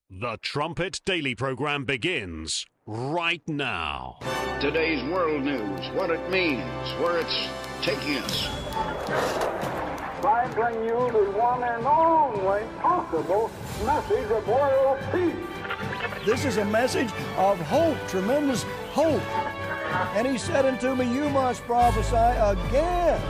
The Trumpet Daily program begins right now. Today's world news, what it means, where it's taking us. I bring you the one and only possible message of world peace. This is a message of hope, tremendous hope. And he said unto me, you must prophesy again.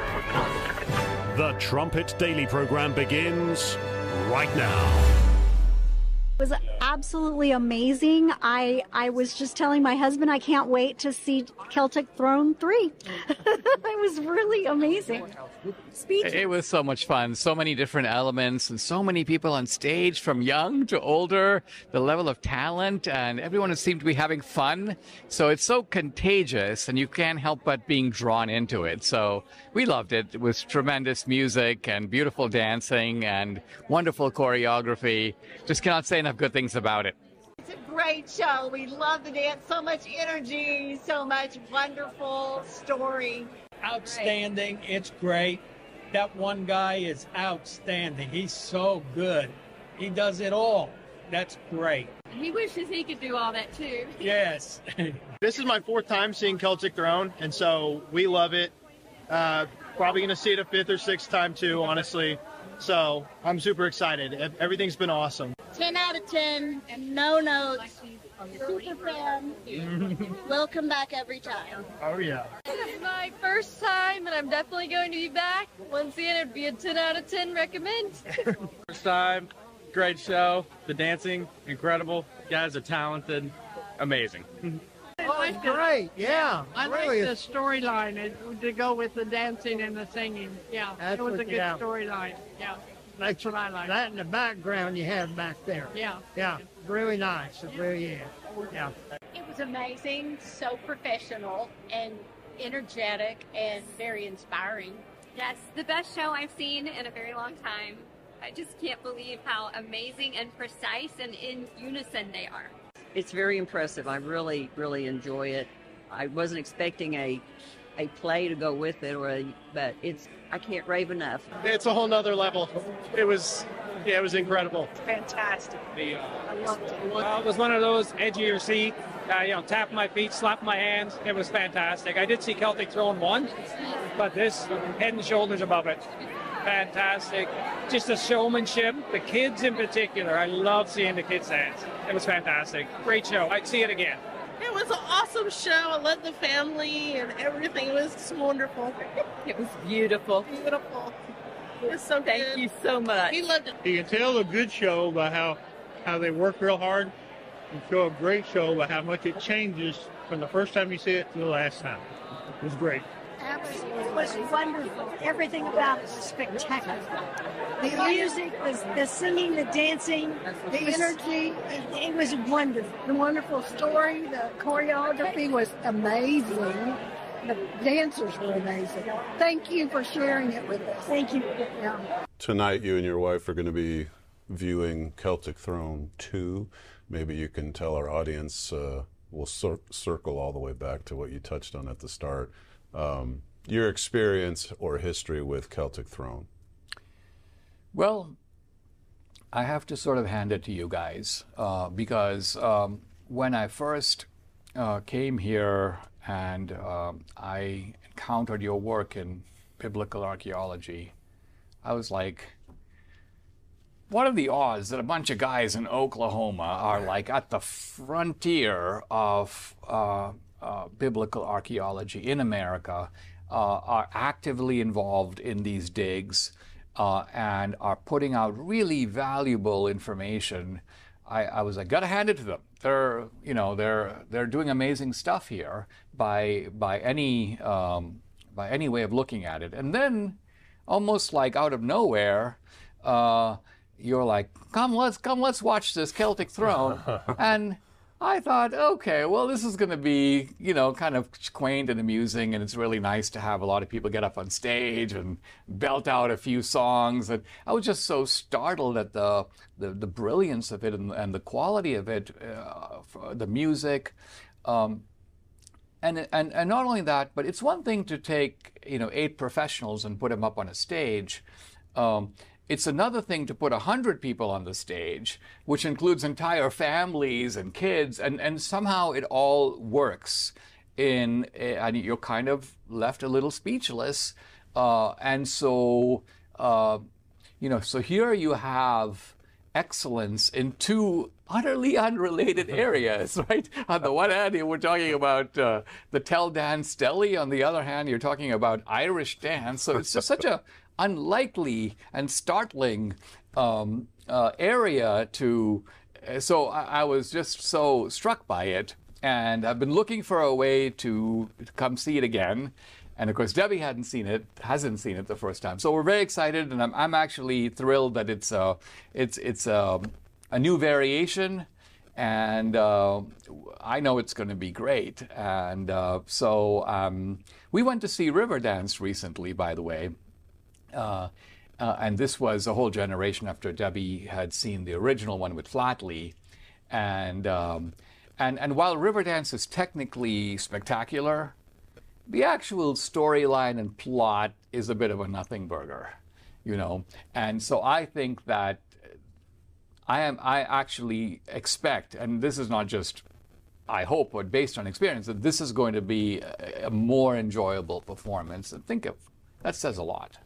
The Trumpet Daily program begins right now. It was absolutely amazing. I was just telling my husband I can't wait to see Celtic Throne 3. It was really amazing. It was so much fun. So many different elements and so many people on stage from young to older, the level of talent, and everyone seemed to be having fun. So it's so contagious and you can't help but being drawn into it. So we loved it. It was tremendous music and beautiful dancing and wonderful choreography. Just cannot say enough good things about it. It's a great show. We love the dance. So much energy, so much wonderful story. Outstanding. It's great. That one guy is outstanding. He's so good. He does it all. That's great. He wishes he could do all that too. Yes. This is my fourth time seeing Celtic Throne, and so we love it. Probably going to see it a fifth or sixth time too, honestly. So I'm super excited. Everything's been awesome. 10 out of 10, no notes. Super fan. We'll come back every time. Oh, yeah. This is my first time, and I'm definitely going to be back. Once again, it'd be a 10 out of 10 recommend. First time, great show. The dancing, incredible. You guys are talented, amazing. Oh, great, yeah. I like the storyline to go with the dancing and the singing. Yeah, it was a good storyline. Yeah, that's what I like. That in the background you have back there. Yeah. Yeah, really nice. It really is. Yeah. It was amazing, so professional and energetic and very inspiring. Yes, the best show I've seen in a very long time. I just can't believe how amazing and precise and in unison they are. It's very impressive. I really, really enjoy it. I wasn't expecting a play to go with it, but I can't rave enough. It's a whole nother level. It was incredible. Fantastic. I loved it. It was one of those edge of your seat, tap my feet, slap my hands. It was fantastic. I did see Celtic Throne 1, but this head and shoulders above it. Fantastic. Just the showmanship, the kids in particular. I love seeing the kids dance. It was fantastic. Great show. I'd see it again. It was an awesome show. I loved the family and everything. It was wonderful. It was beautiful. Beautiful. It was so good. Thank you so much. We loved it. You can tell a good show by how they work real hard, and show a great show by how much it changes from the first time you see it to the last time. It was great. It was wonderful. Everything about it was spectacular. The music, the singing, the dancing, the energy, it was wonderful. The wonderful story, the choreography was amazing. The dancers were amazing. Thank you for sharing it with us. Thank you. Yeah. Tonight, you and your wife are going to be viewing Celtic Throne 2. Maybe you can tell our audience, we'll circle all the way back to what you touched on at the start. Your experience or history with Celtic Throne? Well, I have to sort of hand it to you guys because when I first came here and I encountered your work in biblical archaeology, I was like, what are the odds that a bunch of guys in Oklahoma are like at the frontier of biblical archaeology in America, are actively involved in these digs and are putting out really valuable information. I was like, gotta hand it to them. They're doing amazing stuff here by any way of looking at it. And then, almost like out of nowhere, you're like, come, let's watch this Celtic Throne. And I thought, okay, well, this is going to be, kind of quaint and amusing, and it's really nice to have a lot of people get up on stage and belt out a few songs. And I was just so startled at the brilliance of it and the quality of it, the music. And not only that, but it's one thing to take, 8 professionals and put them up on a stage. It's another thing to put 100 people on the stage, which includes entire families and kids, and somehow it all works. And you're kind of left a little speechless. And so, so here you have excellence in two utterly unrelated areas, right? On the one hand, we're talking about the Tell dance deli. On the other hand, you're talking about Irish dance. So it's just such a unlikely and startling area to. So I was just so struck by it, and I've been looking for a way to come see it again. And of course, Debbie hasn't seen it the first time. So we're very excited, and I'm actually thrilled that it's a new variation, and I know it's going to be great. And so we went to see Riverdance recently, by the way. And this was a whole generation after Debbie had seen the original one with Flatley. And while Riverdance is technically spectacular, the actual storyline and plot is a bit of a nothing burger, And so I think that I actually expect, and this is not just I hope, but based on experience, that this is going to be a more enjoyable performance. And that says a lot.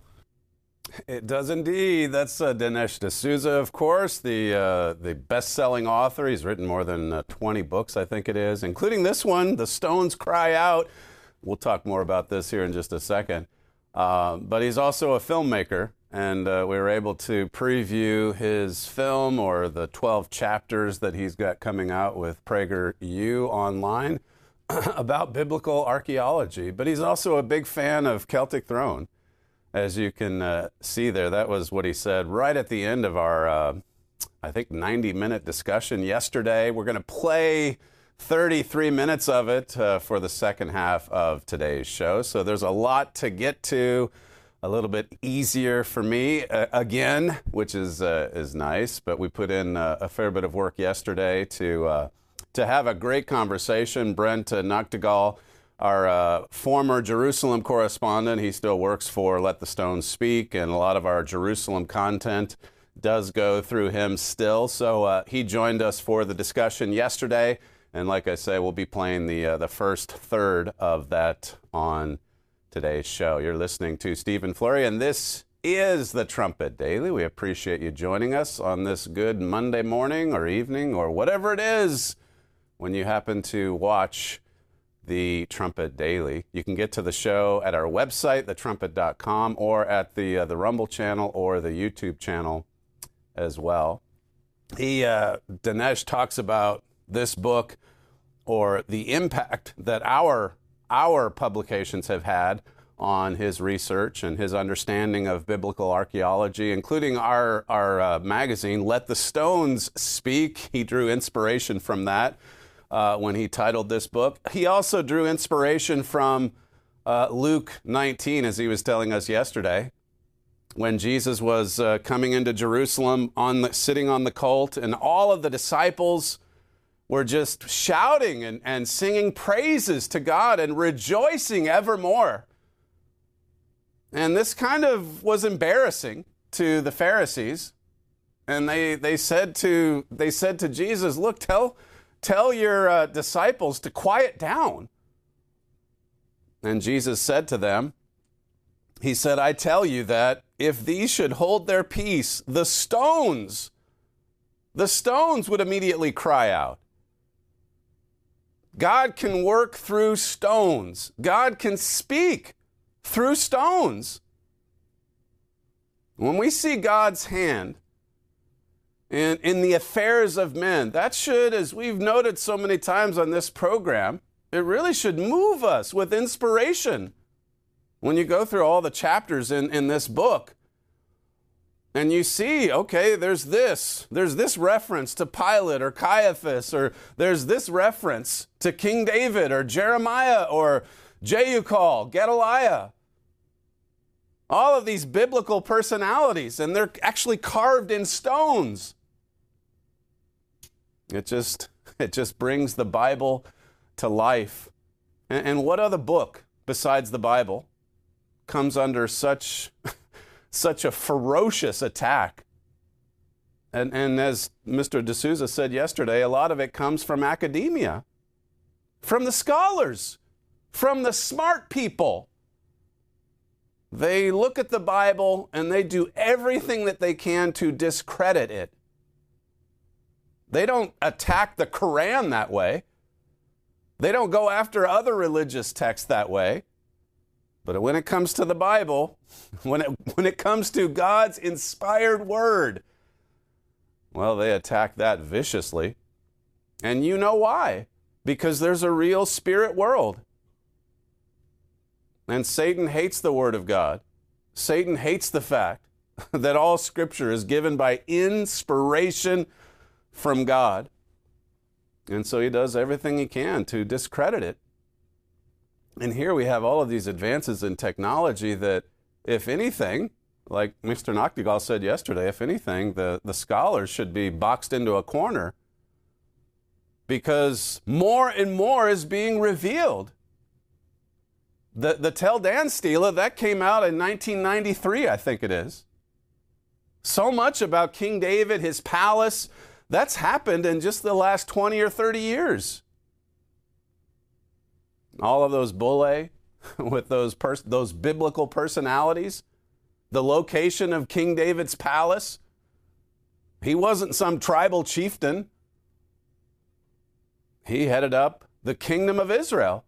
It does indeed. That's Dinesh D'Souza, of course, the best-selling author. He's written more than 20 books, I think it is, including this one, The Stones Cry Out. We'll talk more about this here in just a second. But he's also a filmmaker, and we were able to preview his film, or the 12 chapters that he's got coming out with PragerU online about biblical archaeology. But he's also a big fan of Celtic Throne. As you can see there, that was what he said right at the end of our, I think, 90-minute discussion yesterday. We're going to play 33 minutes of it for the second half of today's show. So there's a lot to get to, a little bit easier for me again, which is nice. But we put in a fair bit of work yesterday to have a great conversation. Brent Noctegal, our former Jerusalem correspondent, he still works for Let the Stones Speak, and a lot of our Jerusalem content does go through him still. So he joined us for the discussion yesterday, and like I say, we'll be playing the first third of that on today's show. You're listening to Stephen Flurry, and this is the Trumpet Daily. We appreciate you joining us on this good Monday morning or evening or whatever it is when you happen to watch the Trumpet Daily. You can get to the show at our website, thetrumpet.com, or at the Rumble channel or the YouTube channel as well. Dinesh talks about this book, or the impact that our publications have had on his research and his understanding of biblical archaeology, including our magazine, Let the Stones Speak. He drew inspiration from that when he titled this book. He also drew inspiration from Luke 19, as he was telling us yesterday, when Jesus was coming into Jerusalem, sitting on the colt, and all of the disciples were just shouting and singing praises to God and rejoicing evermore. And this kind of was embarrassing to the Pharisees. And they said to Jesus, "Look, tell your disciples to quiet down." And Jesus said to them, he said, "I tell you that if these should hold their peace, the stones would immediately cry out." God can work through stones. God can speak through stones. When we see God's hand in the affairs of men, that should, as we've noted so many times on this program, it really should move us with inspiration. When you go through all the chapters in this book, and you see, okay, there's this reference to Pilate or Caiaphas, or there's this reference to King David or Jeremiah or Jeuchal, Gedaliah. All of these biblical personalities, and they're actually carved in stones. It just brings the Bible to life. And what other book besides the Bible comes under such such a ferocious attack. And as Mr. D'Souza said yesterday, a lot of it comes from academia, from the scholars, from the smart people. They look at the Bible and they do everything that they can to discredit it. They don't attack the Quran that way. They don't go after other religious texts that way. But when it comes to the Bible, when it comes to God's inspired word, well, they attack that viciously. And you know why? Because there's a real spirit world. And Satan hates the Word of God. Satan hates the fact that all Scripture is given by inspiration from God. And so he does everything he can to discredit it. And here we have all of these advances in technology that, if anything, like Mr. Nachtigal said yesterday, if anything, the scholars should be boxed into a corner because more and more is being revealed. The Tel Dan Stela, that came out in 1993, I think it is. So much about King David, his palace, that's happened in just the last 20 or 30 years. All of those bullae with those biblical personalities, the location of King David's palace. He wasn't some tribal chieftain. He headed up the kingdom of Israel.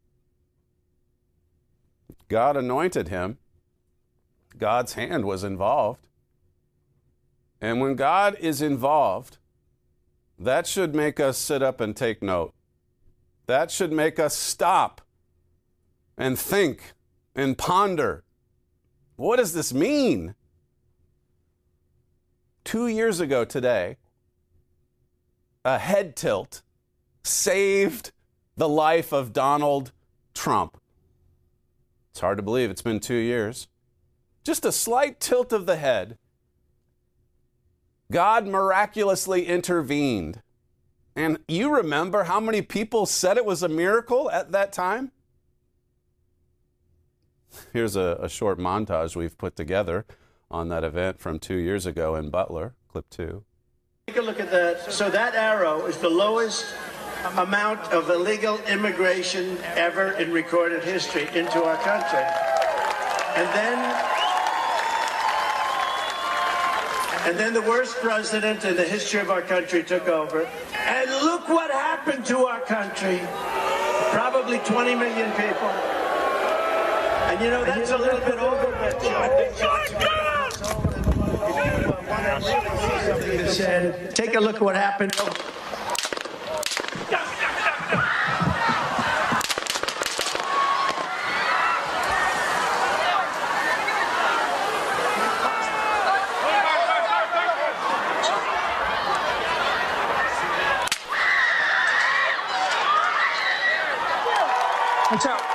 God anointed him. God's hand was involved. And when God is involved, that should make us sit up and take note. That should make us stop and think and ponder. What does this mean? 2 years ago today, a head tilt saved the life of Donald Trump. It's hard to believe it's been 2 years. Just a slight tilt of the head. God miraculously intervened. And you remember how many people said it was a miracle at that time? Here's a short montage we've put together on that event from 2 years ago in Butler, clip 2. Take a look at that. So that arrow is the lowest amount of illegal immigration ever in recorded history into our country. And then the worst president in the history of our country took over. And look what happened to our country. Probably 20 million people. And you know, that's a little bit over, but said, take a look at what happened. Watch out.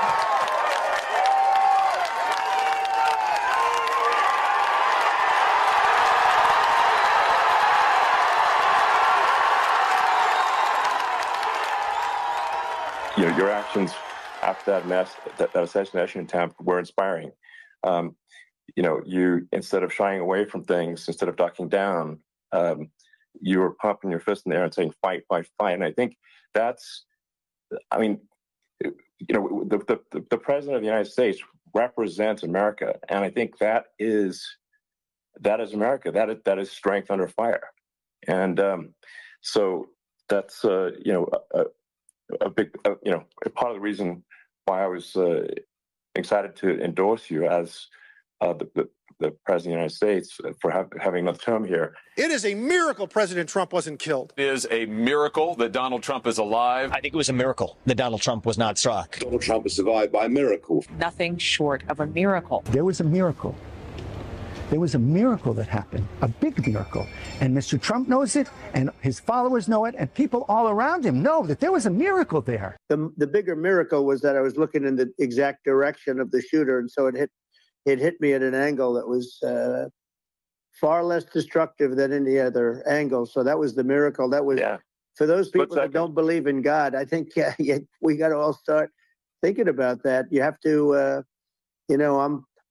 Your actions after that assassination attempt were inspiring. You, instead of shying away from things, instead of ducking down, you were pumping your fist in the air and saying, fight, fight, fight. And I think that's, the president of the United States represents America. And I think that is America. That is strength under fire. And so that's, a big, part of the reason why I was excited to endorse you as the President of the United States for having another term here. It is a miracle President Trump wasn't killed. It is a miracle that Donald Trump is alive. I think it was a miracle that Donald Trump was not struck. Donald Trump was survived by a miracle. Nothing short of a miracle. There was a miracle. There was a miracle that happened, a big miracle. And Mr. Trump knows it, and his followers know it, and people all around him know that there was a miracle there. The bigger miracle was that I was looking in the exact direction of the shooter, and so it hit me at an angle that was far less destructive than any other angle. So that was the miracle. That was, for those people that don't believe in God, I think we got to all start thinking about that. You have to,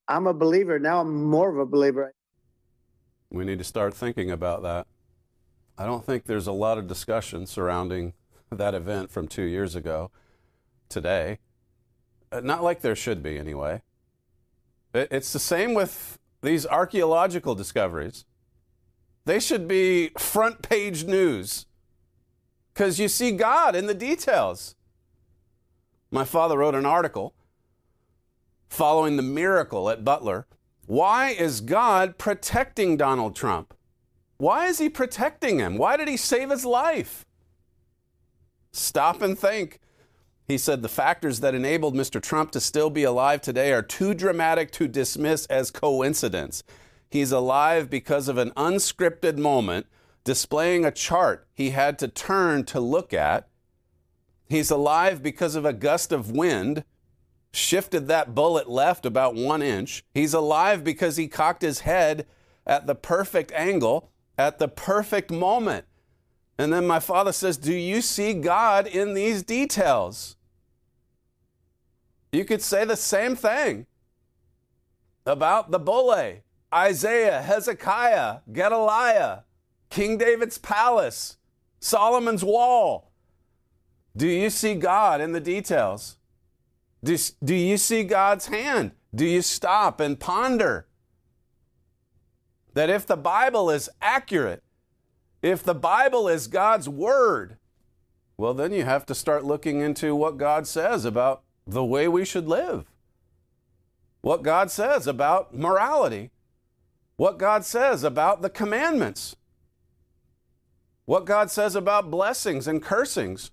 I'm a believer. Now I'm more of a believer. We need to start thinking about that. I don't think there's a lot of discussion surrounding that event from 2 years ago today. Not like there should be, anyway. It's the same with these archaeological discoveries. They should be front page news because you see God in the details. My father wrote an article following the miracle at Butler. Why is God protecting Donald Trump? Why is he protecting him? Why did he save his life? Stop and think. He said the factors that enabled Mr. Trump to still be alive today are too dramatic to dismiss as coincidence. He's alive because of an unscripted moment displaying a chart he had to turn to look at. He's alive because of a gust of wind shifted that bullet left about 1 inch. He's alive because he cocked his head at the perfect angle at the perfect moment. And then my father says, do you see God in these details? You could say the same thing about the bulle, Isaiah, Hezekiah, Gedaliah, King David's palace, Solomon's wall. Do you see God in the details? Do you see God's hand? Do you stop and ponder that if the Bible is accurate, if the Bible is God's word, well, then you have to start looking into what God says about the way we should live, what God says about morality, what God says about the commandments, what God says about blessings and cursings,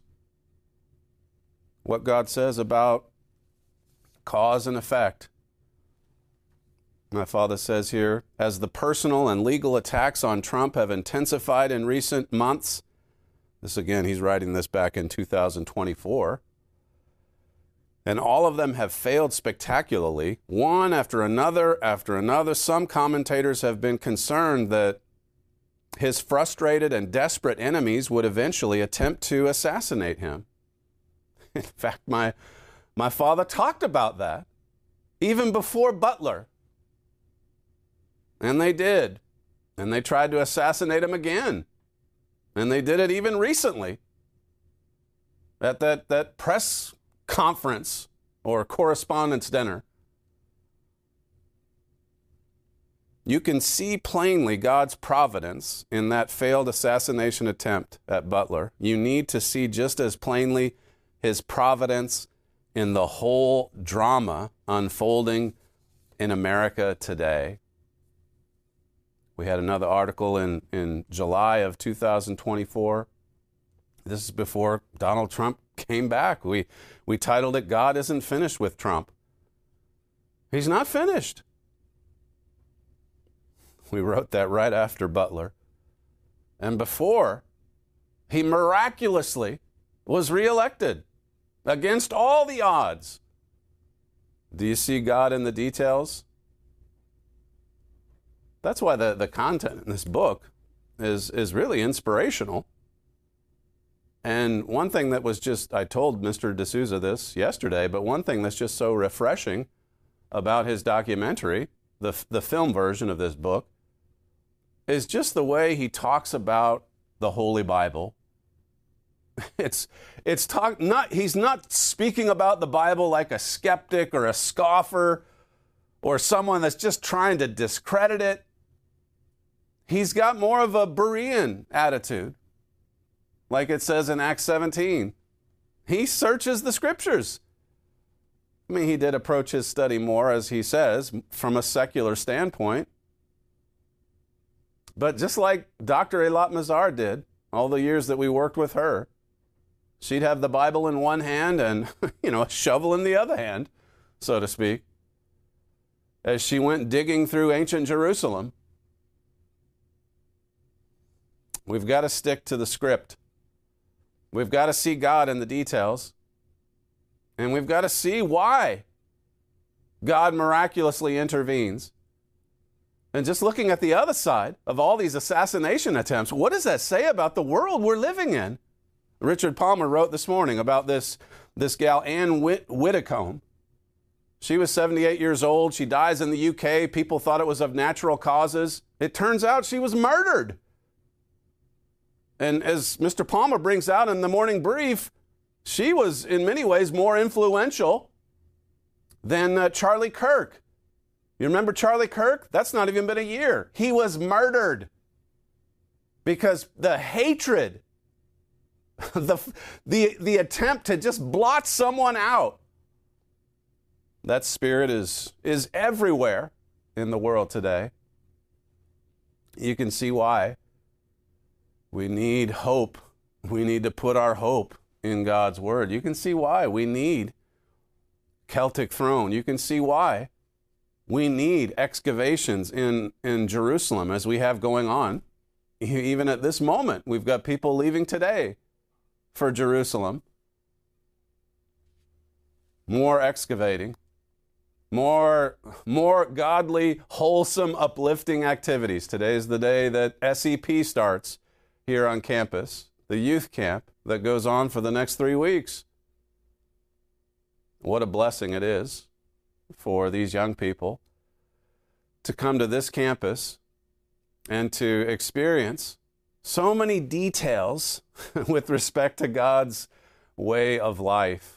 what God says about cause and effect. My father says here, as the personal and legal attacks on Trump have intensified in recent months, this again, he's writing this back in 2024, and all of them have failed spectacularly, one after another, some commentators have been concerned that his frustrated and desperate enemies would eventually attempt to assassinate him. In fact, my father talked about that even before Butler. And they did. And they tried to assassinate him again. And they did it even recently at that press conference or correspondence dinner. You can see plainly God's providence in that failed assassination attempt at Butler. You need to see just as plainly his providence in the whole drama unfolding in America today. We had another article in July of 2024. This is before Donald Trump came back. We titled it, God Isn't Finished with Trump. He's not finished. We wrote that right after Butler. And before he miraculously was reelected against all the odds. Do you see God in the details? That's why the content in this book is really inspirational. And one thing that was just, I told Mr. D'Souza this yesterday, but one thing that's just so refreshing about his documentary, the film version of this book, is just the way he talks about the Holy Bible. He's not speaking about the Bible like a skeptic or a scoffer or someone that's just trying to discredit it. He's got more of a Berean attitude, like it says in Acts 17. He searches the scriptures. I mean, he did approach his study more, as he says, from a secular standpoint. But just like Dr. Eilat Mazar did, all the years that we worked with her, she'd have the Bible in one hand and, a shovel in the other hand, so to speak, as she went digging through ancient Jerusalem. We've got to stick to the script. We've got to see God in the details. And we've got to see why God miraculously intervenes. And just looking at the other side of all these assassination attempts, what does that say about the world we're living in? Richard Palmer wrote this morning about this gal, Ann Widdecombe. She was 78 years old. She dies in the UK. People thought it was of natural causes. It turns out she was murdered. And as Mr. Palmer brings out in the morning brief, she was in many ways more influential than Charlie Kirk. You remember Charlie Kirk? That's not even been a year. He was murdered because the hatred, the attempt to just blot someone out, that spirit is everywhere in the world today. You can see why. We need hope. We need to put our hope in God's word. You can see why we need Celtic Throne. You can see why we need excavations in Jerusalem as we have going on. Even at this moment, we've got people leaving today for Jerusalem. More excavating. More godly, wholesome, uplifting activities. Today is the day that SEP starts here on campus, the youth camp that goes on for the next 3 weeks. What a blessing it is for these young people to come to this campus and to experience so many details with respect to God's way of life.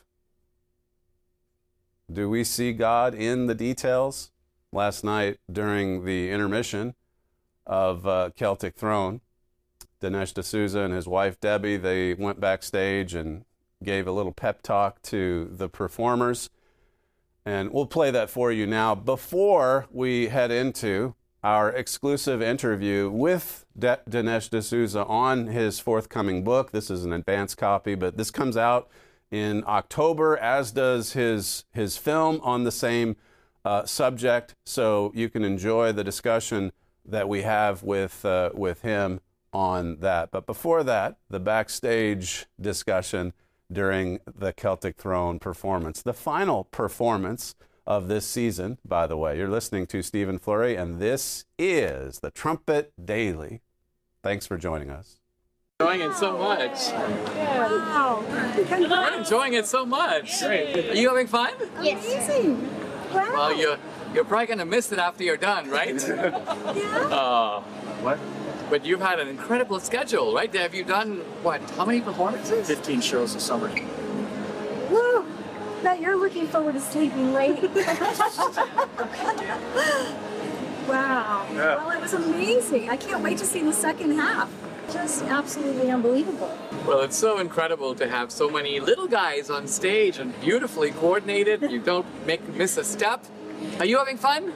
Do we see God in the details? Last night during the intermission of Celtic Throne, Dinesh D'Souza and his wife Debbie, they went backstage and gave a little pep talk to the performers. And we'll play that for you now before we head into our exclusive interview with Dinesh D'Souza on his forthcoming book. This is an advanced copy, but this comes out in October, as does his film on the same subject. So you can enjoy the discussion that we have with him on that. But before that, the backstage discussion during the Celtic Throne performance, the final performance of this season, by the way. You're listening to Stephen Flurry, and this is the Trumpet Daily. Thanks for joining us. Enjoying it so much. Wow. We're enjoying it so much. Great. Are you having fun? Yes. Amazing. Wow. Well, you're probably going to miss it after you're done, right? Yeah. What? But you've had an incredible schedule, right? Have you done, what, how many performances? 15 shows this summer. Woo! Now you're looking forward to sleeping late. Wow. Yeah. Well, it was amazing. I can't wait to see the second half. Just absolutely unbelievable. Well, it's so incredible to have so many little guys on stage and beautifully coordinated. You don't miss a step. Are you having fun?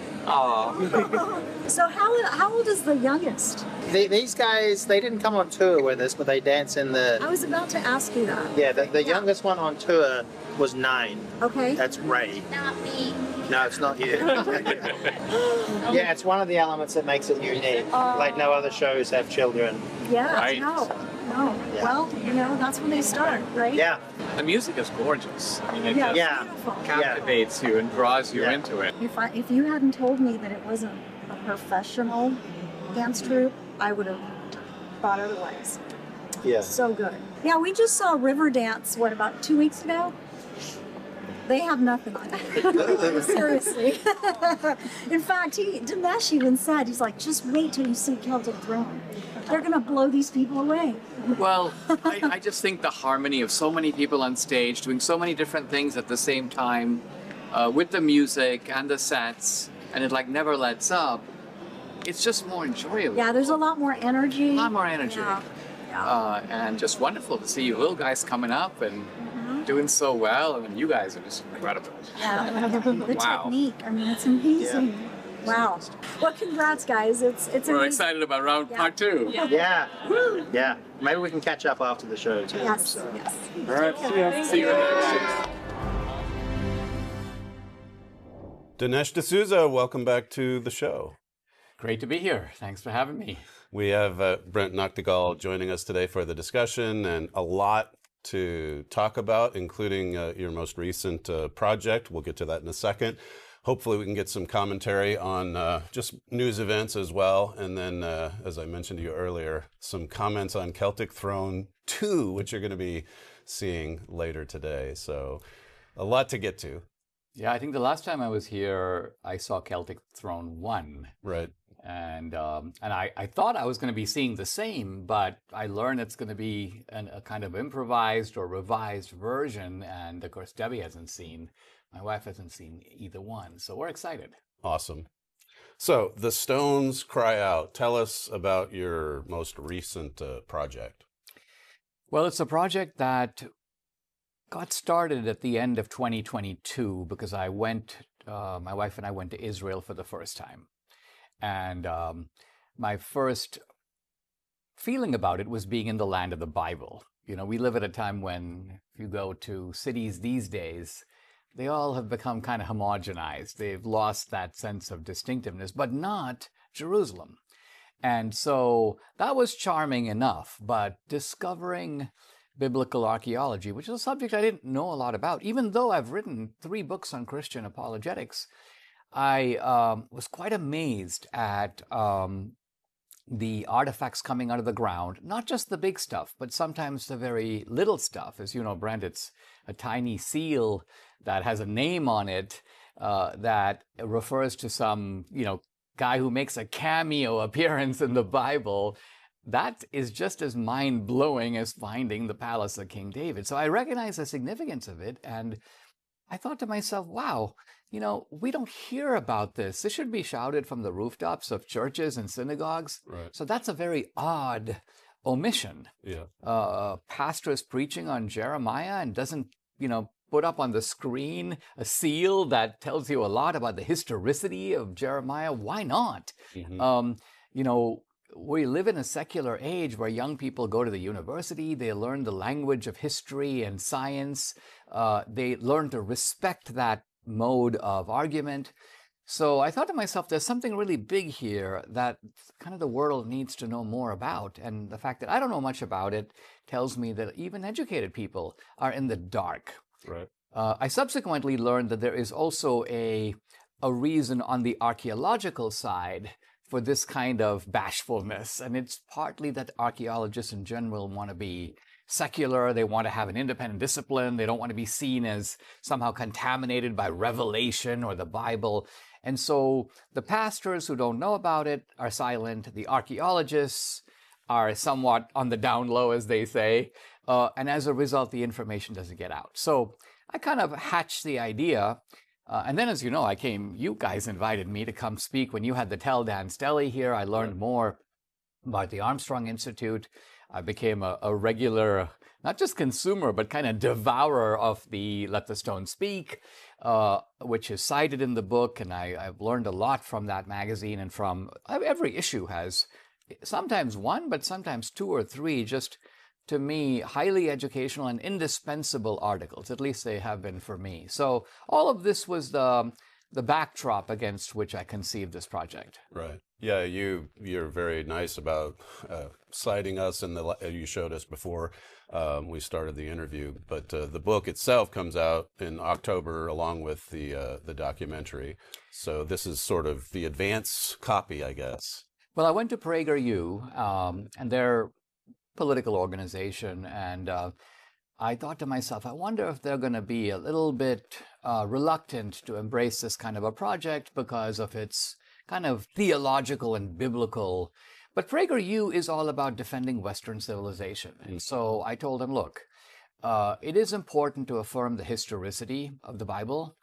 So how old is the youngest? These guys, they didn't come on tour with us, but they dance in the... I was about to ask you that. Yeah, the youngest one on tour was 9. Okay. That's Ray. Not me. No, it's not you. Yeah, it's one of the elements that makes it unique. Like no other shows have children. Yeah, Right. no. Yeah. Well, that's when they start, right? Yeah. The music is gorgeous. I mean, it Yeah, Yeah. beautiful. captivates you and draws you Yeah. into it. If you hadn't told me that it wasn't a professional dance troupe, I would have thought otherwise. Yeah. So good. Yeah, we just saw Riverdance, about 2 weeks ago? They have nothing on it. Seriously. In fact, Dinesh even said, he's like, just wait till you see Celtic Throne. They're going to blow these people away. Well, I just think the harmony of so many people on stage doing so many different things at the same time with the music and the sets, and it like never lets up. It's just more enjoyable. Yeah, there's a lot more energy. A lot more energy. Yeah. And just wonderful to see you little guys coming up and doing so well. I mean, you guys are just incredible. Yeah. The Wow. technique. I mean, it's amazing. Wow. Well, congrats, guys. It's We're amazing. excited about round part 2. Yeah. Yeah. Maybe we can catch up after the show too. Yes, So. yes. All right. See you next. Dinesh D'Souza, welcome back to the show. Great to be here. Thanks for having me. We have Brent Noctegal joining us today for the discussion, and a lot to talk about, including your most recent project. We'll get to that in a second. Hopefully we can get some commentary on just news events as well. And then, as I mentioned to you earlier, some comments on Celtic Throne 2, which you're going to be seeing later today. So a lot to get to. Yeah, I think the last time I was here, I saw Celtic Throne 1. Right. And I thought I was going to be seeing the same, but I learned it's going to be a kind of improvised or revised version. And of course, my wife hasn't seen either one. So we're excited. Awesome. So The Stones Cry Out. Tell us about your most recent project. Well, it's a project that got started at the end of 2022 because my wife and I went to Israel for the first time. And my first feeling about it was being in the land of the Bible. You know, we live at a time when if you go to cities these days, they all have become kind of homogenized. They've lost that sense of distinctiveness, but not Jerusalem. And so that was charming enough, but discovering biblical archaeology, which is a subject I didn't know a lot about, even though I've written 3 books on Christian apologetics, I was quite amazed at the artifacts coming out of the ground, not just the big stuff, but sometimes the very little stuff. As you know, Brent, it's a tiny seal that has a name on it that refers to some, guy who makes a cameo appearance in the Bible. That is just as mind-blowing as finding the palace of King David. So I recognize the significance of it, and I thought to myself, wow, we don't hear about this. This should be shouted from the rooftops of churches and synagogues. Right. So that's a very odd omission. Yeah. Pastor is preaching on Jeremiah and doesn't, put up on the screen a seal that tells you a lot about the historicity of Jeremiah. Why not? Mm-hmm. We live in a secular age where young people go to the university, they learn the language of history and science, they learn to respect that mode of argument. So I thought to myself, there's something really big here that kind of the world needs to know more about. And the fact that I don't know much about it tells me that even educated people are in the dark. Right. I subsequently learned that there is also a reason on the archaeological side for this kind of bashfulness. And it's partly that archaeologists in general want to be secular. They want to have an independent discipline. They don't want to be seen as somehow contaminated by Revelation or the Bible. And so the pastors who don't know about it are silent. The archaeologists are somewhat on the down low, as they say. And as a result, the information doesn't get out. So I kind of hatched the idea. And then, as you know, you guys invited me to come speak when you had the Tel Dan Stele here. I learned more about the Armstrong Institute. I became a regular, not just consumer, but kind of devourer of the Let the Stone Speak, which is cited in the book. And I've learned a lot from that magazine, and from every issue has sometimes 1, but sometimes 2 or 3, just to me, highly educational and indispensable articles. At least they have been for me. So all of this was the backdrop against which I conceived this project. Right. Yeah, you're very nice about citing us, and you showed us before we started the interview. But the book itself comes out in October along with the documentary. So this is sort of the advance copy, I guess. Well, I went to PragerU, and their political organization, and I thought to myself, I wonder if they're going to be a little bit reluctant to embrace this kind of a project because of its kind of theological and biblical. But PragerU is all about defending Western civilization. And so I told them, look, it is important to affirm the historicity of the Bible.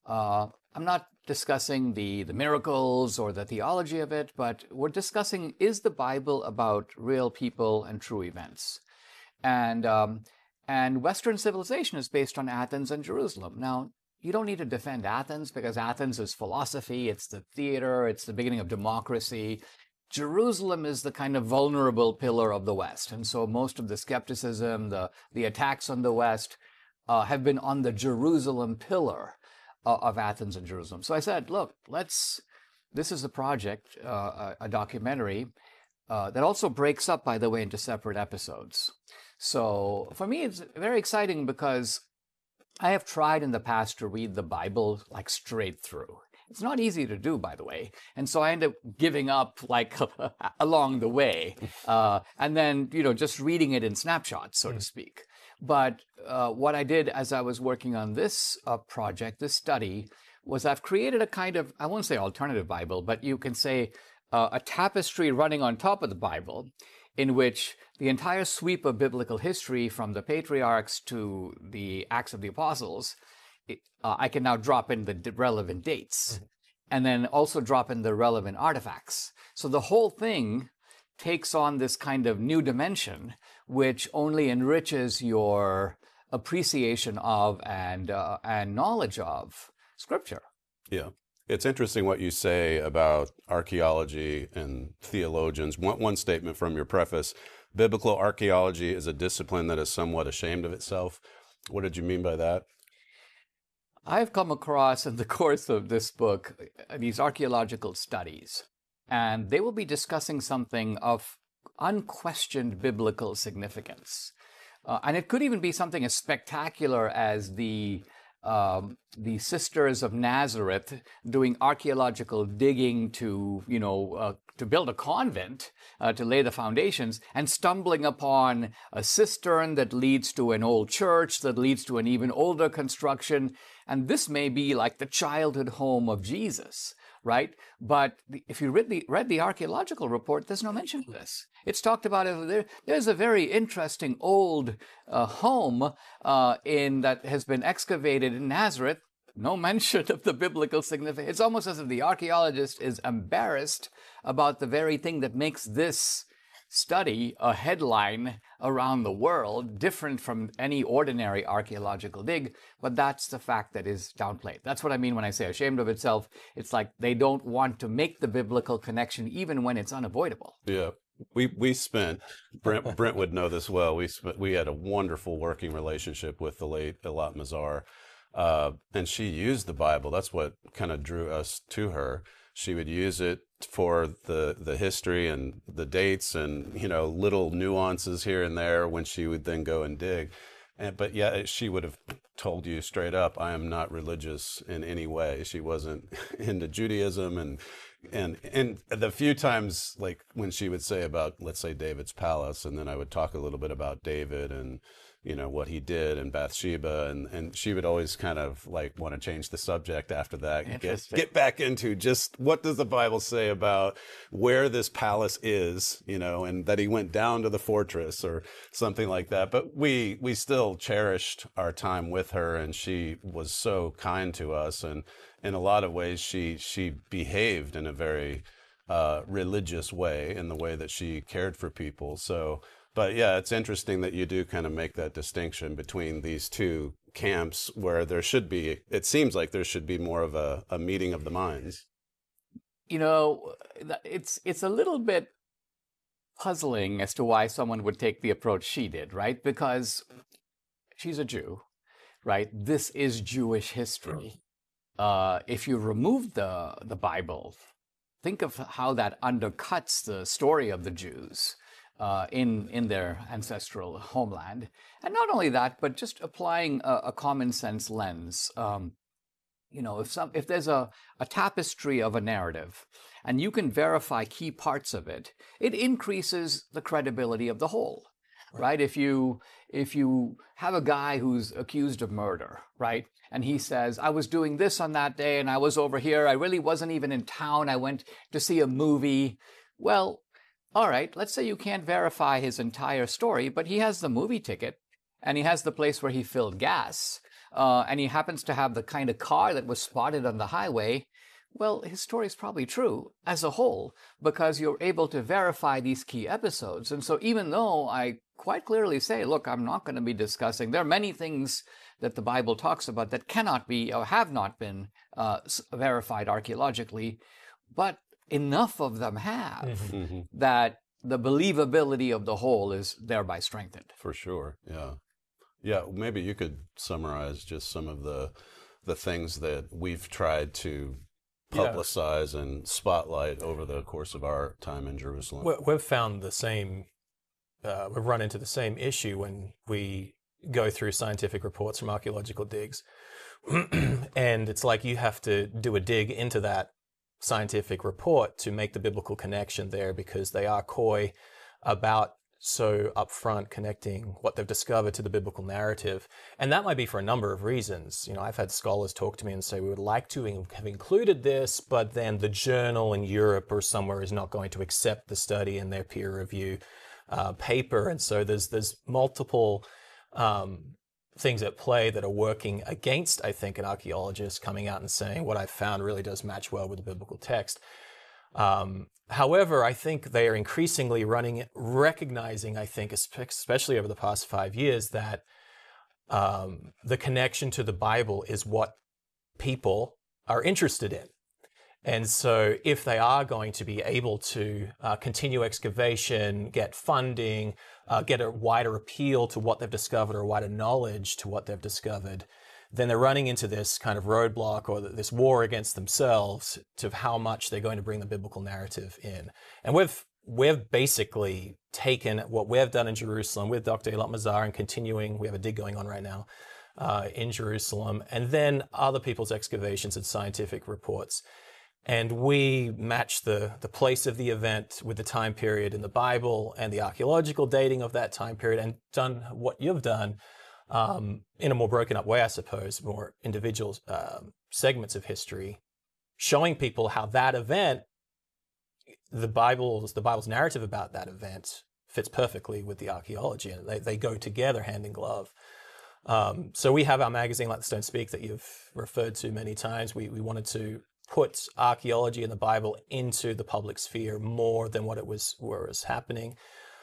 I'm not discussing the miracles or the theology of it, but we're discussing, is the Bible about real people and true events? And Western civilization is based on Athens and Jerusalem. Now, you don't need to defend Athens because Athens is philosophy, it's the theater, it's the beginning of democracy. Jerusalem is the kind of vulnerable pillar of the West. And so most of the skepticism, the attacks on the West have been on the Jerusalem pillar of Athens and Jerusalem. So I said, look, this is a project, a documentary that also breaks up, by the way, into separate episodes. So for me, it's very exciting because I have tried in the past to read the Bible like straight through. It's not easy to do, by the way. And so I end up giving up like along the way. And then, just reading it in snapshots, so to speak. But what I did as I was working on this project, this study, was I've created a kind of, I won't say alternative Bible, but you can say a tapestry running on top of the Bible, in which the entire sweep of biblical history, from the patriarchs to the Acts of the Apostles, I can now drop in the relevant dates, and then also drop in the relevant artifacts. So the whole thing takes on this kind of new dimension, which only enriches your appreciation of and knowledge of Scripture. Yeah. It's interesting what you say about archaeology and theologians. One statement from your preface: biblical archaeology is a discipline that is somewhat ashamed of itself. What did you mean by that? I've come across in the course of this book these archaeological studies, and they will be discussing something of unquestioned biblical significance. And it could even be something as spectacular as the Sisters of Nazareth doing archaeological digging to build a convent, to lay the foundations, and stumbling upon a cistern that leads to an old church, that leads to an even older construction. And this may be like the childhood home of Jesus, right? But if you read the archaeological report, there's no mention of this. It's talked about, there's a very interesting old home that has been excavated in Nazareth. No mention of the biblical significance. It's almost as if the archaeologist is embarrassed about the very thing that makes this study a headline around the world, different from any ordinary archaeological dig, but that's the fact that is downplayed. That's what I mean when I say ashamed of itself. It's like they don't want to make the biblical connection even when it's unavoidable. Yeah. We spent, Brent would know this well, we had a wonderful working relationship with the late Eilat Mazar, and she used the Bible. That's what kind of drew us to her. She would use it for the history and the dates and, little nuances here and there when she would then go and dig. But yeah, she would have told you straight up, I am not religious in any way. She wasn't into Judaism. And the few times, like when she would say about, let's say, David's palace, and then I would talk a little bit about David and, what he did in Bathsheba, and she would always kind of like want to change the subject after that, get back into just what does the Bible say about where this palace is, and that he went down to the fortress or something like that. But we still cherished our time with her, and she was so kind to us, and in a lot of ways she behaved in a very religious way, in the way that she cared for people. But yeah, it's interesting that you do kind of make that distinction between these two camps, where it seems like there should be more of a meeting of the minds. It's a little bit puzzling as to why someone would take the approach she did, right? Because she's a Jew, right? This is Jewish history. If you remove the Bible, think of how that undercuts the story of the Jews in their ancestral homeland. And not only that, but just applying a common sense lens. If there's a tapestry of a narrative and you can verify key parts of it, it increases the credibility of the whole, right? If you have a guy who's accused of murder, right? And he says, I was doing this on that day and I was over here. I really wasn't even in town. I went to see a movie. Well, all right, let's say you can't verify his entire story, but he has the movie ticket and he has the place where he filled gas, and he happens to have the kind of car that was spotted on the highway. Well, his story is probably true as a whole because you're able to verify these key episodes. And so even though I quite clearly say, look, I'm not going to be discussing, there are many things that the Bible talks about that cannot be or have not been verified archaeologically, but enough of them have that the believability of the whole is thereby strengthened. For sure, yeah. Yeah, maybe you could summarize just some of the things that we've tried to publicize and spotlight over the course of our time in Jerusalem. We've found the same, we've run into the same issue when we go through scientific reports from archaeological digs. And it's like you have to do a dig into that scientific report to make the biblical connection there, because they are coy about so upfront connecting what they've discovered to the biblical narrative. And that might be for a number of reasons. You know, I've had scholars talk to me and say, we would like to have included this, but then the journal in Europe or somewhere is not going to accept the study in their peer review paper. And so there's multiple things at play that are working against, I think, an archaeologist coming out and saying what I've found really does match well with the biblical text. However, I think they are increasingly recognizing, I think, especially over the past 5 years, that the connection to the Bible is what people are interested in. And so if they are going to be able to continue excavation, get funding, get a wider appeal to what they've discovered or wider knowledge to what they've discovered, then they're running into this kind of roadblock or this war against themselves to how much they're going to bring the biblical narrative in. And we've basically taken what we've done in Jerusalem with Dr. Eilat Mazar and continuing, we have a dig going on right now in Jerusalem, and then other people's excavations and scientific reports. And we match the place of the event with the time period in the Bible and the archaeological dating of that time period, and done what you've done in a more broken up way, I suppose, more individual segments of history, showing people how that event, the Bible's narrative about that event fits perfectly with the archaeology, and they go together hand in glove. So we have our magazine, Let the Stone Speak, that you've referred to many times. We wanted to put archaeology and the Bible into the public sphere more than what it was happening.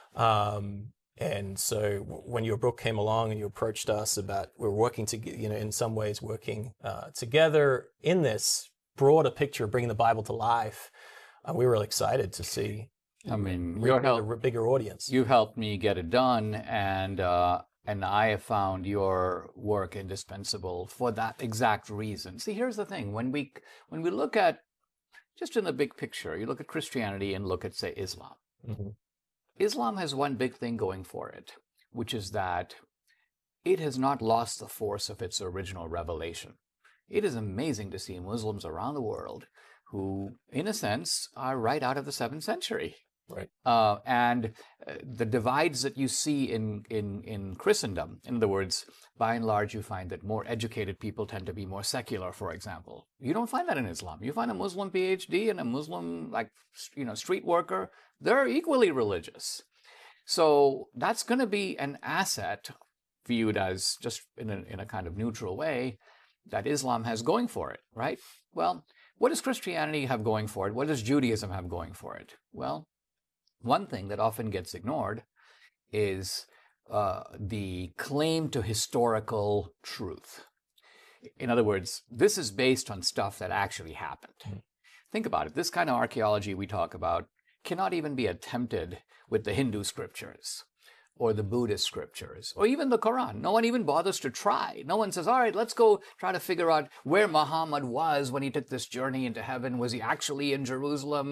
And so when your book came along and you approached us about, we're working together, in some ways working together in this broader picture of bringing the Bible to life, we were really excited to see. I mean, a bigger audience. You helped me get it done, and I have found your work indispensable for that exact reason. See, here's the thing: when we look at, just in the big picture, you look at Christianity and look at, say, Islam. Mm-hmm. Islam has one big thing going for it, which is that it has not lost the force of its original revelation. It is amazing to see Muslims around the world who, in a sense, are right out of the 7th century. Right. And the divides that you see in Christendom, in other words, by and large, you find that more educated people tend to be more secular, for example. You don't find that in Islam. You find a Muslim PhD and a Muslim, street worker, they're equally religious. So that's going to be an asset viewed as just in a kind of neutral way that Islam has going for it, right? Well, what does Christianity have going for it? What does Judaism have going for it? Well, one thing that often gets ignored is the claim to historical truth. In other words, this is based on stuff that actually happened. Mm-hmm. Think about it. This kind of archaeology we talk about cannot even be attempted with the Hindu scriptures or the Buddhist scriptures or even the Quran. No one even bothers to try. No one says, all right, let's go try to figure out where Muhammad was when he took this journey into heaven. Was he actually in Jerusalem?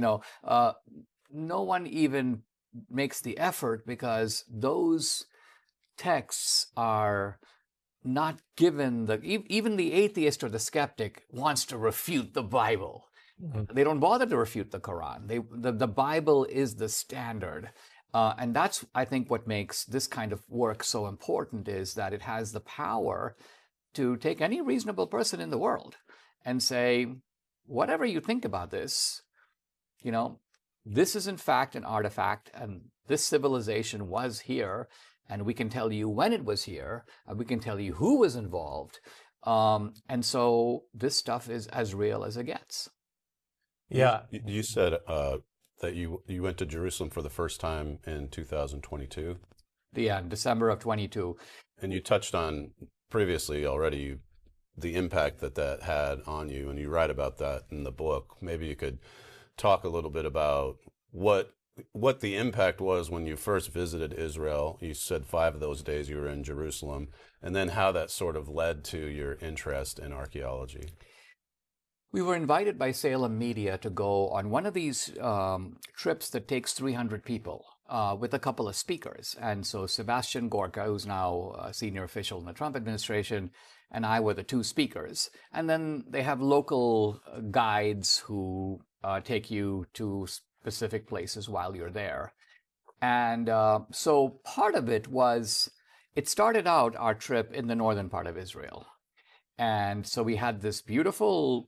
No one even makes the effort because those texts are not given even the atheist or the skeptic wants to refute the Bible. Mm-hmm. They don't bother to refute the Quran. The Bible is the standard. And that's, I think, what makes this kind of work so important, is that it has the power to take any reasonable person in the world and say, whatever you think about this, this is in fact an artifact, and this civilization was here, and we can tell you when it was here, and we can tell you who was involved. And so this stuff is as real as it gets. Yeah. You said that you went to Jerusalem for the first time in 2022? Yeah, in December of 22. And you touched on previously already the impact that had on you, and you write about that in the book. Maybe you could talk a little bit about what the impact was when you first visited Israel. You said 5 of those days you were in Jerusalem, and then how that sort of led to your interest in archaeology. We were invited by Salem Media to go on one of these trips that takes 300 people with a couple of speakers. And so Sebastian Gorka, who's now a senior official in the Trump administration, and I were the 2 speakers. And then they have local guides who take you to specific places while you're there. And so part of it was, it started out our trip in the northern part of Israel. And so we had this beautiful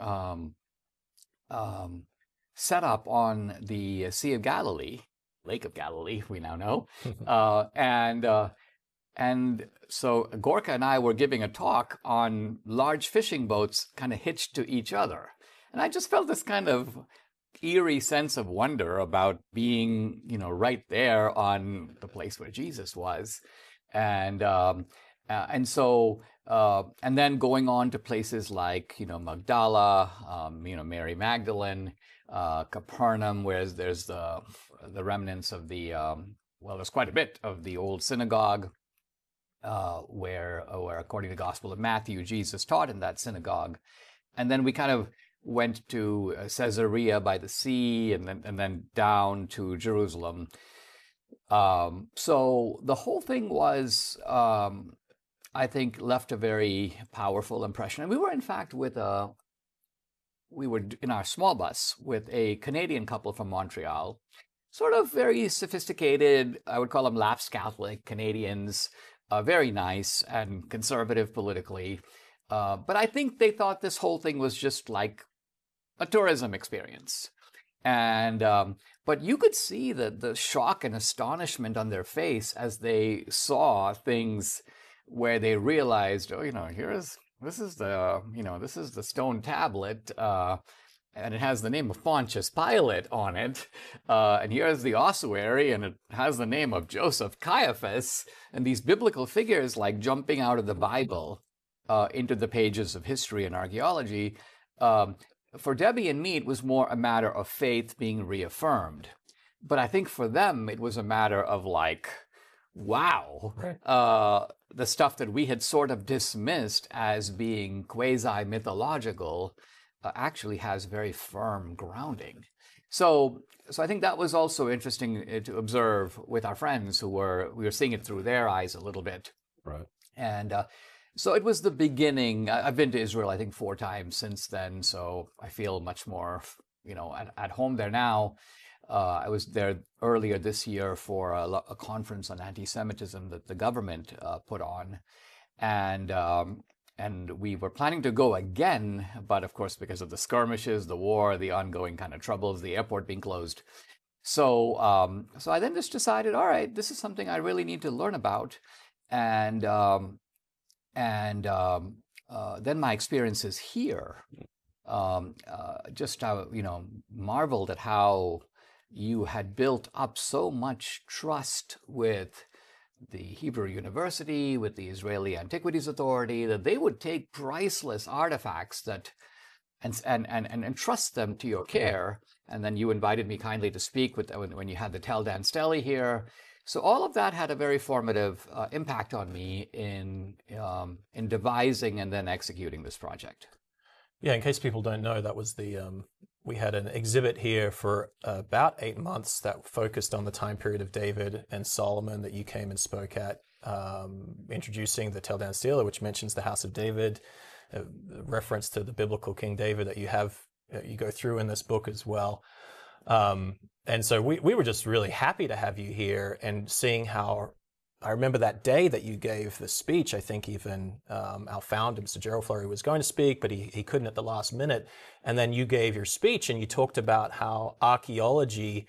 setup on the Sea of Galilee, Lake of Galilee, we now know. And so Gorka and I were giving a talk on large fishing boats kind of hitched to each other. And I just felt this kind of eerie sense of wonder about being, right there on the place where Jesus was. And so then going on to places like, Magdala, Mary Magdalene, Capernaum, where there's the remnants of the, there's quite a bit of the old synagogue, where according to the Gospel of Matthew, Jesus taught in that synagogue. And then we kind of went to Caesarea by the sea, and then down to Jerusalem. So the whole thing was, I think, left a very powerful impression. And we were, in fact, we were in our small bus with a Canadian couple from Montreal, sort of very sophisticated, I would call them lapsed Catholic Canadians, very nice and conservative politically. But I think they thought this whole thing was just like a tourism experience. And but you could see the shock and astonishment on their face as they saw things where they realized, this is the stone tablet, and it has the name of Pontius Pilate on it, and here's the ossuary, and it has the name of Joseph Caiaphas, and these biblical figures like jumping out of the Bible into the pages of history and archaeology. For Debbie and me, it was more a matter of faith being reaffirmed. But I think for them, it was a matter of like, wow, the stuff that we had sort of dismissed as being quasi-mythological actually has very firm grounding. So I think that was also interesting to observe with our friends we were seeing it through their eyes a little bit. Right. And so it was the beginning. I've been to Israel, I think, 4 times since then, so I feel much more, at home there now. I was there earlier this year for a conference on anti-Semitism that the government put on, and we were planning to go again, but of course, because of the skirmishes, the war, the ongoing kind of troubles, the airport being closed. So I then just decided, all right, this is something I really need to learn about, and then my experiences here, just marveled at how you had built up so much trust with the Hebrew University, with the Israeli Antiquities Authority, that they would take priceless artifacts and entrust them to your care. And then you invited me kindly to speak when you had the Tel Dan Stele here. So all of that had a very formative impact on me in devising and then executing this project. Yeah, in case people don't know, that was we had an exhibit here for about 8 months that focused on the time period of David and Solomon that you came and spoke at, introducing the Tel Dan Stele, which mentions the House of David, reference to the biblical King David that you go through in this book as well. And so we were just really happy to have you here, and seeing how, I remember that day that you gave the speech. I think even our founder, Mr. Gerald Flurry, was going to speak, but he couldn't at the last minute. And then you gave your speech and you talked about how archaeology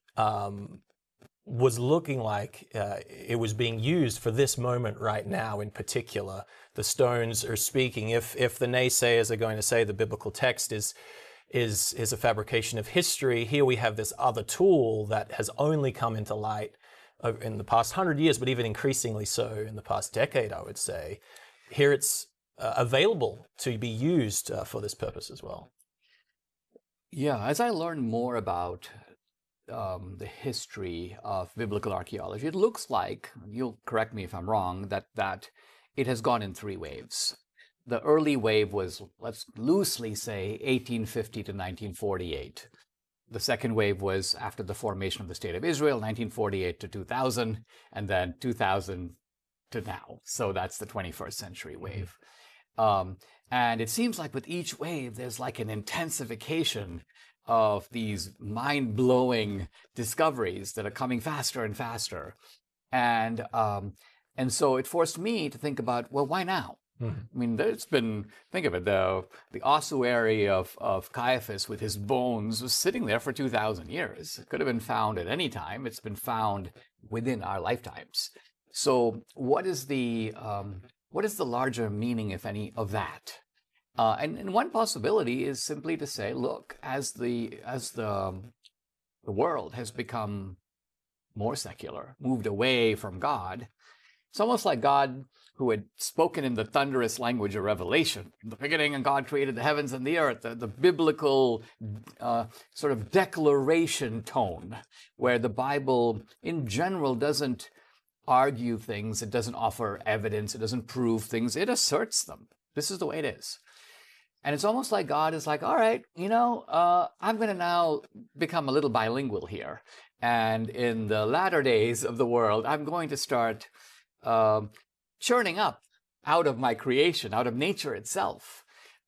was looking like it was being used for this moment right now in particular. The stones are speaking. If the naysayers are going to say the biblical text is a fabrication of history, here we have this other tool that has only come into light in the past 100 years, but even increasingly so in the past decade, I would say. Here it's available to be used for this purpose as well. Yeah, as I learned more about the history of biblical archaeology, it looks like, you'll correct me if I'm wrong, that it has gone in 3 waves. The early wave was, let's loosely say, 1850 to 1948. The second wave was after the formation of the State of Israel, 1948 to 2000, and then 2000 to now. So that's the 21st century wave. And it seems like with each wave, there's like an intensification of these mind-blowing discoveries that are coming faster and faster. And so it forced me to think about, well, why now? I mean, there's been, think of it, the ossuary of Caiaphas with his bones was sitting there for 2,000 years. It could have been found at any time. It's been found within our lifetimes. So what is the larger meaning, if any, of that? And one possibility is simply to say, look, as the world has become more secular, moved away from God, it's almost like God, who had spoken in the thunderous language of Revelation. In the beginning, and God created the heavens and the earth, the biblical sort of declaration tone, where the Bible in general doesn't argue things, it doesn't offer evidence, it doesn't prove things, it asserts them. This is the way it is. And it's almost like God is like, all right, I'm going to now become a little bilingual here. And in the latter days of the world, I'm going to start churning up out of my creation, out of nature itself,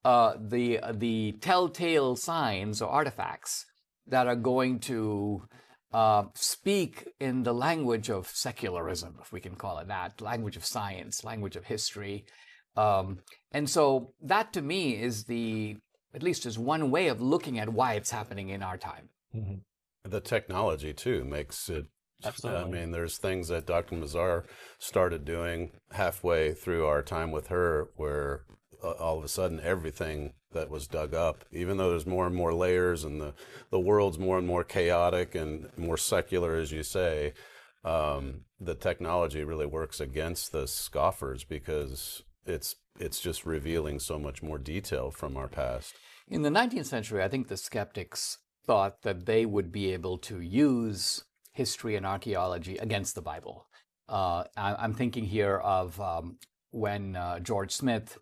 the telltale signs or artifacts that are going to speak in the language of secularism, if we can call it that, language of science, language of history. And so that to me is at least is one way of looking at why it's happening in our time. Mm-hmm. The technology too makes it, absolutely. I mean, there's things that Dr. Mazar started doing halfway through our time with her where all of a sudden everything that was dug up, even though there's more and more layers and the world's more and more chaotic and more secular, as you say, the technology really works against the scoffers because it's just revealing so much more detail from our past. In the 19th century, I think the skeptics thought that they would be able to use history and archaeology against the Bible. I'm thinking here of when George Smith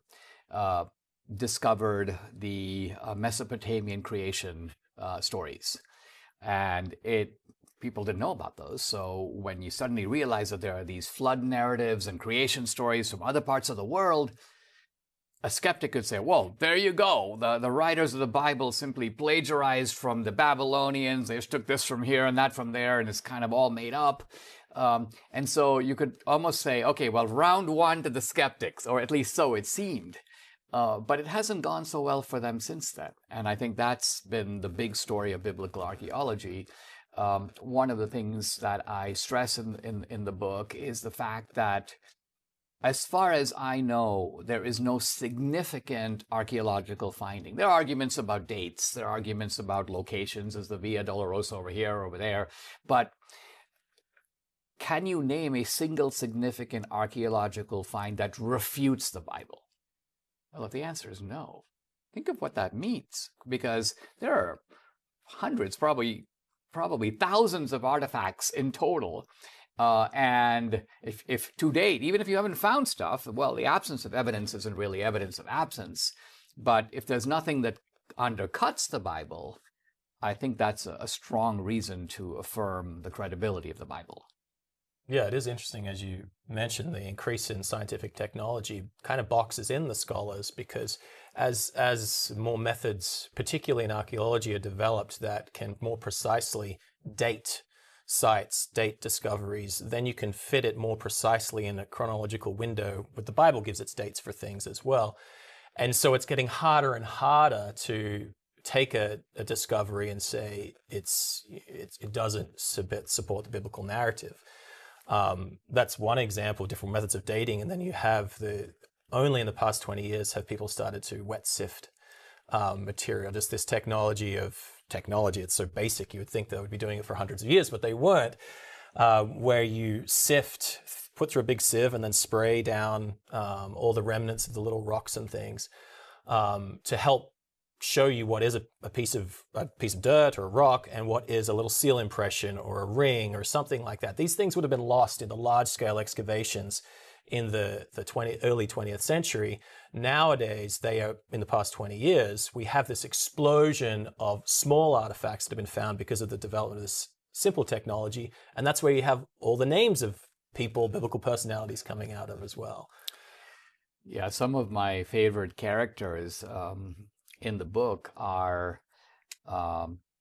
discovered the Mesopotamian creation stories. And people didn't know about those. So when you suddenly realize that there are these flood narratives and creation stories from other parts of the world, a skeptic could say, well, there you go. The writers of the Bible simply plagiarized from the Babylonians. They just took this from here and that from there, and it's kind of all made up. And so you could almost say, okay, well, round one to the skeptics, or at least so it seemed. But it hasn't gone so well for them since then. And I think that's been the big story of biblical archaeology. One of the things that I stress in the book is the fact that, as far as I know, there is no significant archaeological finding. There are arguments about dates. There are arguments about locations. Is the Via Dolorosa over here or over there? But can you name a single significant archaeological find that refutes the Bible? Well, if the answer is no, think of what that means. Because there are hundreds, probably thousands of artifacts in total. And if to date, even if you haven't found stuff, well, the absence of evidence isn't really evidence of absence. But if there's nothing that undercuts the Bible, I think that's a strong reason to affirm the credibility of the Bible. Yeah, it is interesting, as you mentioned, the increase in scientific technology kind of boxes in the scholars, because as more methods, particularly in archaeology, are developed that can more precisely date sites, date discoveries, then you can fit it more precisely in a chronological window. But the Bible gives its dates for things as well. And so it's getting harder and harder to take a discovery and say it doesn't support the biblical narrative. That's one example of different methods of dating. And then you have only in the past 20 years have people started to wet sift material. Just this technology, it's so basic, you would think they would be doing it for hundreds of years, but they weren't, where you put through a big sieve and then spray down all the remnants of the little rocks and things to help show you what is a piece of dirt or a rock and what is a little seal impression or a ring or something like that. These things would have been lost in the large-scale excavations in the early 20th century. Nowadays, in the past 20 years, we have this explosion of small artifacts that have been found because of the development of this simple technology, and that's where you have all the names of people, biblical personalities coming out of as well. Yeah, some of my favorite characters in the book are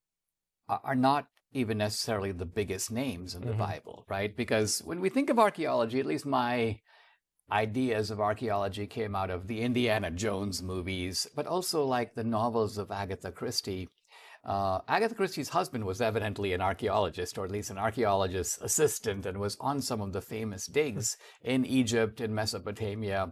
are not even necessarily the biggest names in the Bible, right? Because when we think of archaeology, at least my ideas of archaeology came out of the Indiana Jones movies, but also like the novels of Agatha Christie. Agatha Christie's husband was evidently an archaeologist, or at least an archaeologist's assistant, and was on some of the famous digs in Egypt, in Mesopotamia,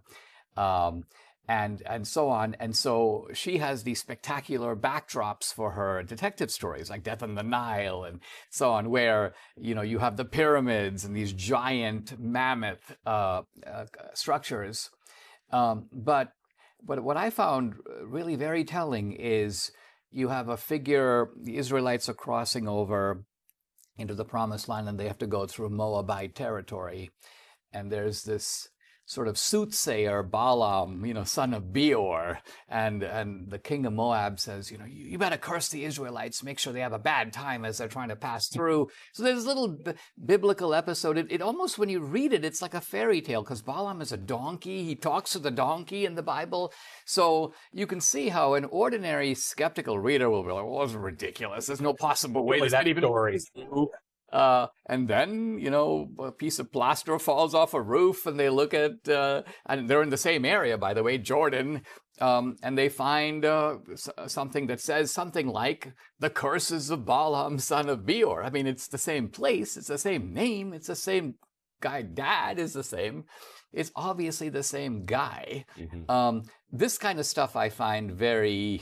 and so on. And so she has these spectacular backdrops for her detective stories, like Death on the Nile and so on, where, you know, you have the pyramids and these giant mammoth structures. But what I found really very telling is you have a figure, the Israelites are crossing over into the Promised Land, and they have to go through Moabite territory. And there's this sort of soothsayer, Balaam, you know, son of Beor, and the king of Moab says, you know, you better curse the Israelites, make sure they have a bad time as they're trying to pass through. So there's this little biblical episode. It almost, when you read it, it's like a fairy tale, because Balaam is a donkey. He talks to the donkey in the Bible. So you can see how an ordinary skeptical reader will be like, well, it's ridiculous. There's no possible way this could even be true. And then, you know, a piece of plaster falls off a roof, and they look at, and they're in the same area, by the way, Jordan, and they find something that says something like the curses of Balaam, son of Beor. I mean, it's the same place, it's the same name, it's the same guy, dad is the same. It's obviously the same guy. This kind of stuff I find very...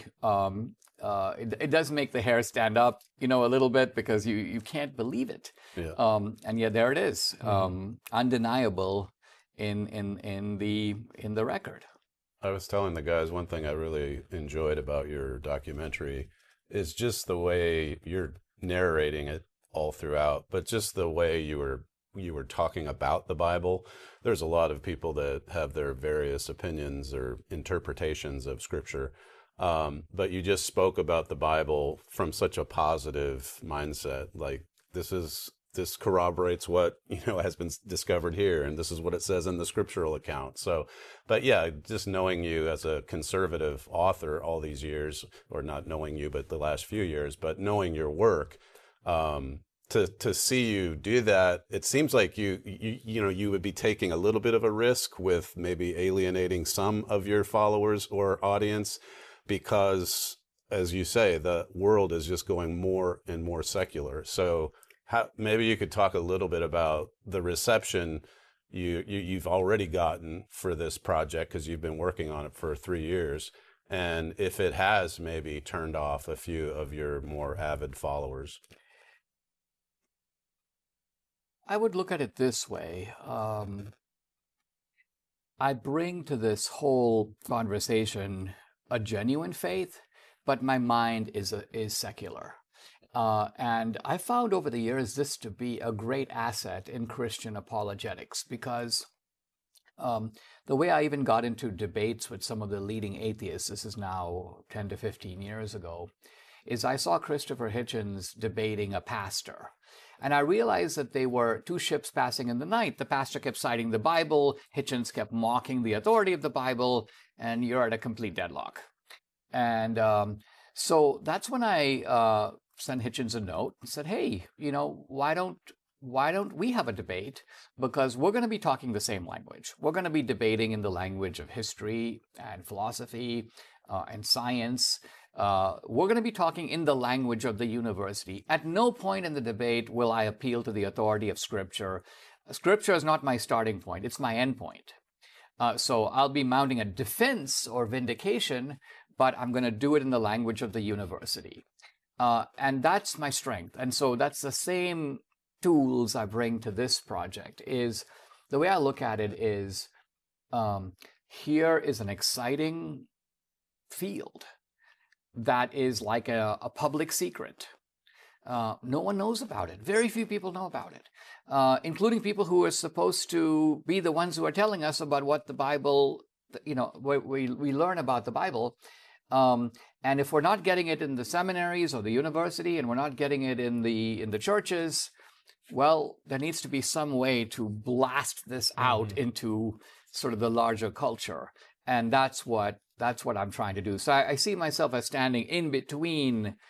it does make the hair stand up, you know, a little bit, because you can't believe it. Yeah. And yet there it is, undeniable in the record. I was telling the guys, one thing I really enjoyed about your documentary is just the way you're narrating it all throughout, but just the way you were talking about the Bible. There's a lot of people that have their various opinions or interpretations of Scripture. But you just spoke about the Bible from such a positive mindset. Like, this corroborates what, you know, has been discovered here, and this is what it says in the scriptural account. So, but yeah, just knowing you as a conservative author all these years, or not knowing you, but the last few years, but knowing your work, to see you do that, it seems like you would be taking a little bit of a risk with maybe alienating some of your followers or audience, because, as you say, the world is just going more and more secular. So maybe you could talk a little bit about the reception you've already gotten for this project, because you've been working on it for 3 years, and if it has maybe turned off a few of your more avid followers. I would look at it this way. I bring to this whole conversation a genuine faith, but my mind is secular. And I found over the years this to be a great asset in Christian apologetics, because the way I even got into debates with some of the leading atheists, this is now 10 to 15 years ago, is I saw Christopher Hitchens debating a pastor. And I realized that they were two ships passing in the night. The pastor kept citing the Bible, Hitchens kept mocking the authority of the Bible, and you're at a complete deadlock. And so that's when I sent Hitchens a note and said, hey, you know, why don't we have a debate? Because we're going to be talking the same language. We're going to be debating in the language of history and philosophy and science. We're going to be talking in the language of the university. At no point in the debate will I appeal to the authority of Scripture. Scripture is not my starting point. It's my end point. So I'll be mounting a defense or vindication, but I'm going to do it in the language of the university. And that's my strength. And so that's the same tools I bring to this project. Is the way I look at it is, here is an exciting field that is like a public secret. No one knows about it. Very few people know about it, including people who are supposed to be the ones who are telling us about what the Bible, you know, we learn about the Bible. And if we're not getting it in the seminaries or the university, and we're not getting it in the churches, well, there needs to be some way to blast this out into sort of the larger culture. And that's what I'm trying to do. So I see myself as standing in between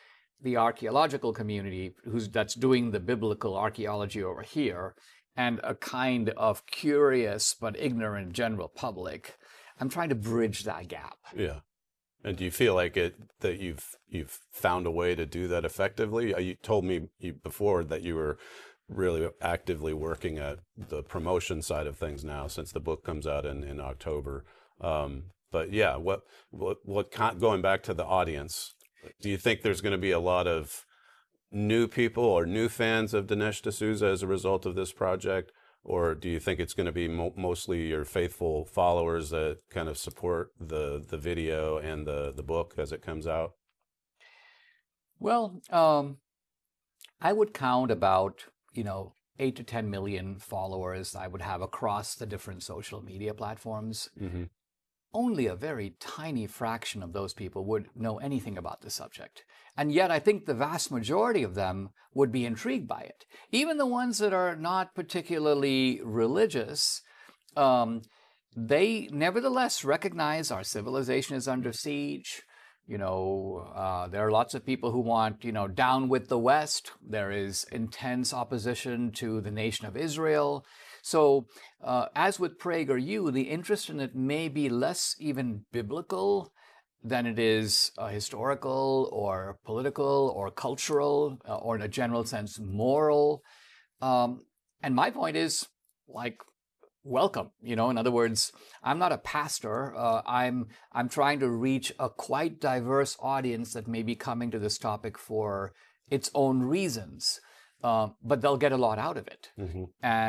the archaeological community that's doing the biblical archaeology over here, and a kind of curious but ignorant general public. I'm trying to bridge that gap. Yeah. And do you feel like that you've found a way to do that effectively? You told me before that you were really actively working at the promotion side of things now, since the book comes out in October. But yeah, going back to the audience, do you think there's going to be a lot of new people or new fans of Dinesh D'Souza as a result of this project? Or do you think it's going to be mostly your faithful followers that kind of support the video and the book as it comes out? Well, I would count about 8 to 10 million followers I would have across the different social media platforms. Mm-hmm. Only a very tiny fraction of those people would know anything about the subject. And yet I think the vast majority of them would be intrigued by it. Even the ones that are not particularly religious, they nevertheless recognize our civilization is under siege. There are lots of people who want, down with the West. There is intense opposition to the nation of Israel. So as with PragerU, the interest in it may be less even biblical than it is historical or political or cultural or in a general sense moral. And my point is, welcome. In other words, I'm not a pastor. I'm trying to reach a quite diverse audience that may be coming to this topic for its own reasons, but they'll get a lot out of it. Mm-hmm.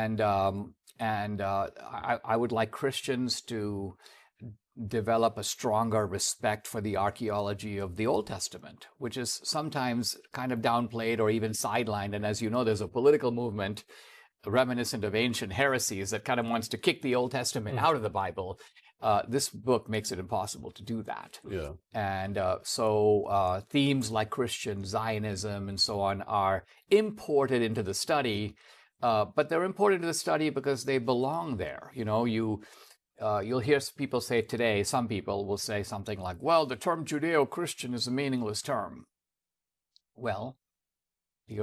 And I would like Christians to develop a stronger respect for the archaeology of the Old Testament, which is sometimes kind of downplayed or even sidelined. And as you know, there's a political movement reminiscent of ancient heresies that kind of wants to kick the Old Testament out of the Bible. This book makes it impossible to do that. Yeah. And so themes like Christian Zionism and so on are imported into the study, but they're imported into the study because they belong there. You'll hear people say today, some people will say something like, well, the term Judeo-Christian is a meaningless term. Well, the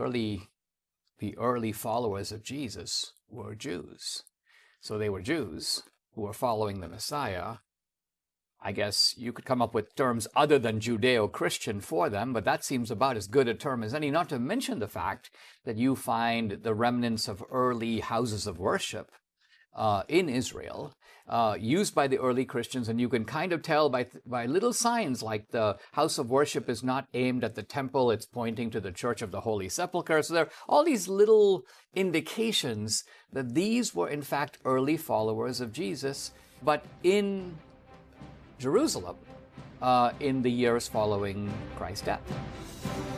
early followers of Jesus were Jews. So they were Jews who were following the Messiah. I guess you could come up with terms other than Judeo-Christian for them, but that seems about as good a term as any, not to mention the fact that you find the remnants of early houses of worship in Israel used by the early Christians, and you can kind of tell by little signs like the house of worship is not aimed at the temple, it's pointing to the Church of the Holy Sepulchre. So there are all these little indications that these were in fact early followers of Jesus, but in Jerusalem in the years following Christ's death.